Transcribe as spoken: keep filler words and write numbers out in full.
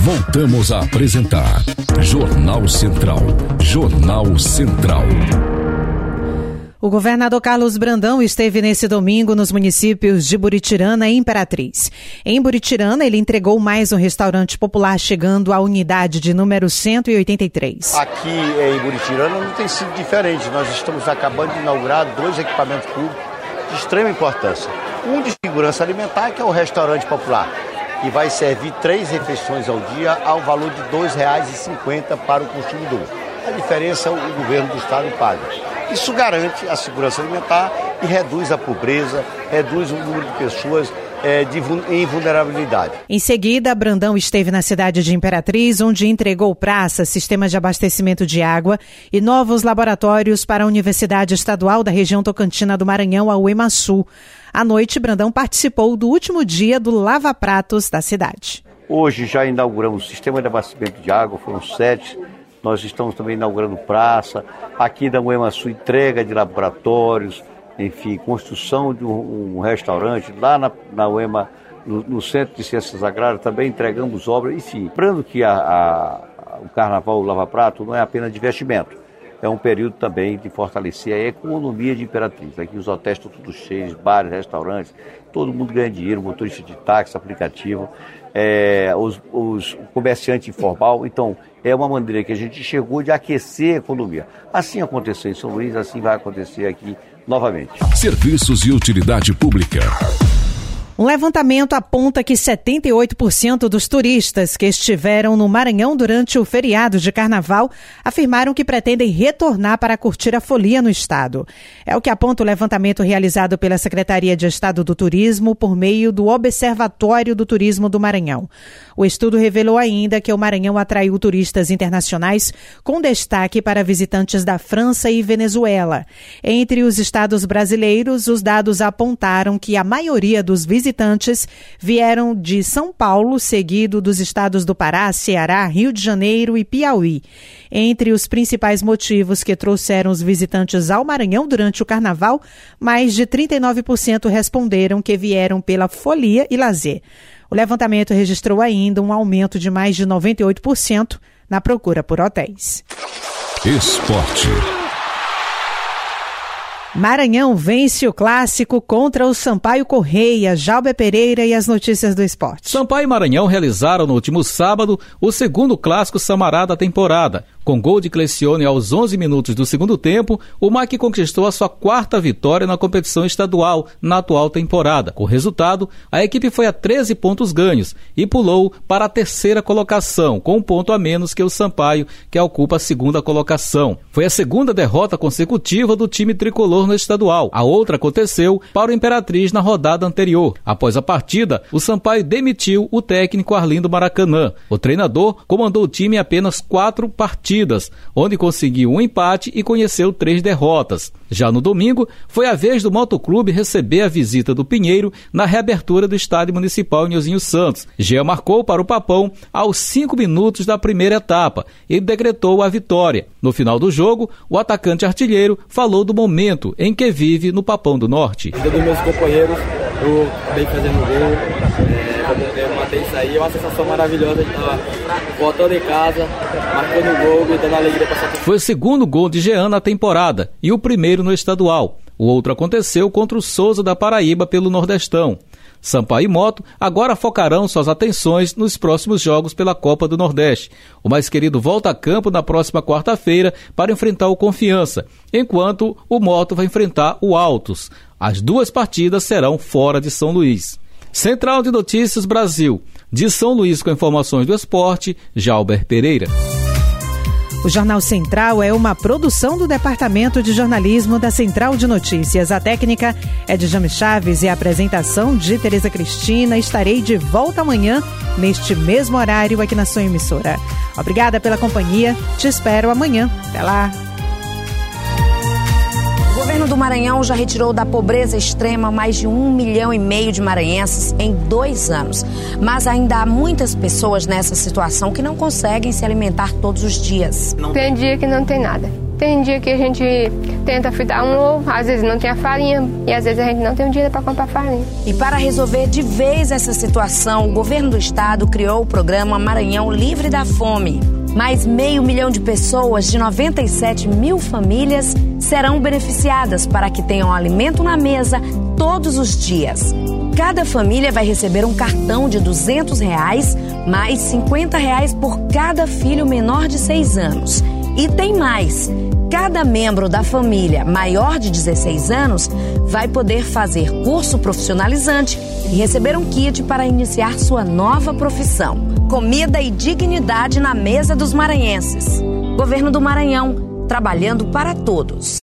Voltamos a apresentar Jornal Central. Jornal Central. O governador Carlos Brandão esteve nesse domingo nos municípios de Buritirana e Imperatriz. Em Buritirana, ele entregou mais um restaurante popular, chegando à unidade de número cento e oitenta e três. Aqui em Buritirana não tem sido diferente. Nós estamos acabando de inaugurar dois equipamentos públicos de extrema importância. Um de segurança alimentar, que é o restaurante popular, que vai servir três refeições ao dia ao valor de dois reais e cinquenta centavos para o consumidor. A diferença o governo do estado paga. Isso garante a segurança alimentar e reduz a pobreza, reduz o número de pessoas é, de, em vulnerabilidade. Em seguida, Brandão esteve na cidade de Imperatriz, onde entregou praça, sistema de abastecimento de água e novos laboratórios para a Universidade Estadual da região Tocantina do Maranhão, a UEMASU. À noite, Brandão participou do último dia do Lava Pratos da cidade. Hoje já inauguramos o sistema de abastecimento de água, foram sete. Nós estamos também inaugurando praça, aqui da UEMASU, entrega de laboratórios, enfim, construção de um, um restaurante, lá na, na UEMA, no, no Centro de Ciências Agrárias, também entregamos obras, enfim. Lembrando que a, a, o Carnaval, o Lava Prato, não é apenas de investimento, é um período também de fortalecer a economia de Imperatriz. Aqui os hotéis estão todos cheios, bares, restaurantes, todo mundo ganha dinheiro, motorista de táxi, aplicativo, é, os, os comerciantes informal, então é uma maneira que a gente chegou de aquecer a economia. Assim aconteceu em São Luís, assim vai acontecer aqui novamente. Serviços e utilidade pública. Um levantamento aponta que setenta e oito por cento dos turistas que estiveram no Maranhão durante o feriado de Carnaval afirmaram que pretendem retornar para curtir a folia no estado. É o que aponta o levantamento realizado pela Secretaria de Estado do Turismo por meio do Observatório do Turismo do Maranhão. O estudo revelou ainda que o Maranhão atraiu turistas internacionais com destaque para visitantes da França e Venezuela. Entre os estados brasileiros, os dados apontaram que a maioria dos visitantes visitantes vieram de São Paulo, seguido dos estados do Pará, Ceará, Rio de Janeiro e Piauí. Entre os principais motivos que trouxeram os visitantes ao Maranhão durante o Carnaval, mais de trinta e nove por cento responderam que vieram pela folia e lazer. O levantamento registrou ainda um aumento de mais de noventa e oito por cento na procura por hotéis. Esporte. Maranhão vence o clássico contra o Sampaio Correia, Jalber Pereira e as notícias do esporte. Sampaio e Maranhão realizaram no último sábado o segundo clássico Samará da temporada. Com gol de Clecione aos onze minutos do segundo tempo, o M A C conquistou a sua quarta vitória na competição estadual na atual temporada. Com o resultado, a equipe foi a treze pontos ganhos e pulou para a terceira colocação, com um ponto a menos que o Sampaio, que ocupa a segunda colocação. Foi a segunda derrota consecutiva do time tricolor no estadual. A outra aconteceu para o Imperatriz na rodada anterior. Após a partida, o Sampaio demitiu o técnico Arlindo Maracanã. O treinador comandou o time em apenas quatro partidas, onde conseguiu um empate e conheceu três derrotas. Já no domingo, foi a vez do Motoclube receber a visita do Pinheiro na reabertura do Estádio Municipal Nilzinho Santos. Jean marcou para o Papão aos cinco minutos da primeira etapa e decretou a vitória. No final do jogo, o atacante artilheiro falou do momento em que vive no Papão do Norte. Dos meus companheiros, eu acabei fazendo gol, é, eu matei isso aí, é uma sensação maravilhosa de estar voltando em casa, marcando o gol e dando alegria para essa. Foi o segundo gol de Jean na temporada e o primeiro no estadual. O outro aconteceu contra o Souza da Paraíba pelo Nordestão. Sampaio e Moto agora focarão suas atenções nos próximos jogos pela Copa do Nordeste. O mais querido volta a campo na próxima quarta-feira para enfrentar o Confiança, enquanto o Moto vai enfrentar o Altos. As duas partidas serão fora de São Luís. Central de Notícias Brasil. De São Luís com informações do esporte, Jalber Pereira. O Jornal Central é uma produção do Departamento de Jornalismo da Central de Notícias. A técnica é de James Chaves e a apresentação de Tereza Cristina. Estarei de volta amanhã, neste mesmo horário, aqui na sua emissora. Obrigada pela companhia. Te espero amanhã. Até lá. O governo do Maranhão já retirou da pobreza extrema mais de um milhão e meio de maranhenses em dois anos. Mas ainda há muitas pessoas nessa situação que não conseguem se alimentar todos os dias. Tem dia que não tem nada. Tem dia que a gente tenta fritar um ovo, às vezes não tem a farinha e às vezes a gente não tem um dinheiro para comprar farinha. E para resolver de vez essa situação, o governo do estado criou o programa Maranhão Livre da Fome. Mais meio milhão de pessoas de noventa e sete mil famílias serão beneficiadas para que tenham alimento na mesa todos os dias. Cada família vai receber um cartão de duzentos reais, mais cinquenta reais por cada filho menor de seis anos. E tem mais. Cada membro da família maior de dezesseis anos vai poder fazer curso profissionalizante e receber um kit para iniciar sua nova profissão. Comida e dignidade na mesa dos maranhenses. Governo do Maranhão, trabalhando para todos.